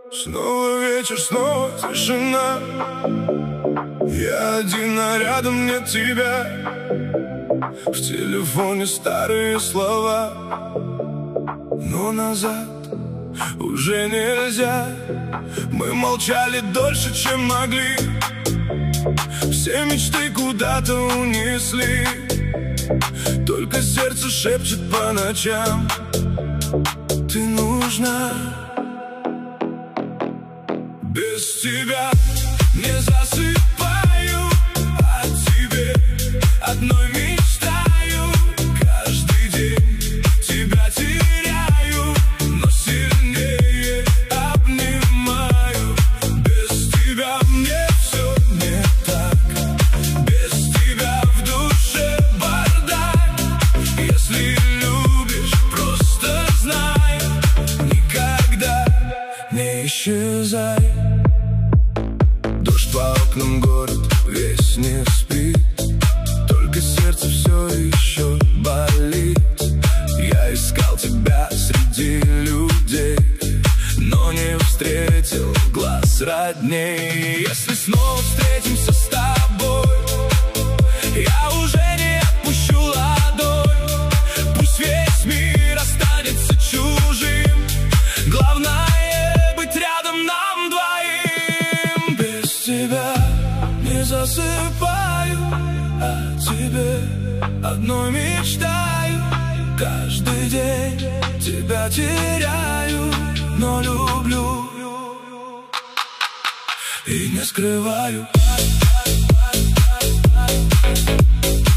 Снова вечер, снова тишина. Я один, а рядом нет тебя. В телефоне старые слова, но назад уже нельзя. Мы молчали дольше, чем могли. Все мечты куда-то унесли. Только сердце шепчет по ночам: ты нужна. Без тебя не засыпаю, о тебе одной мечтаю. Каждый день тебя теряю, но сильнее обнимаю. Без тебя мне все не так. Без тебя в душе бардак. Если любишь, просто знай, никогда не исчезай. Дождь по окнам, город весь не спит. Только сердце все еще болит. Я искал тебя среди людей, но не встретил глаз родней. Если снова встретимся с тобой, я уже не отпущу ладонь. Пусть весь мир останется чужим. Главное быть рядом нам двоим. Без тебя не засыпаю, о тебе одной мечтаю. Каждый день тебя теряю, но люблю и не скрываю.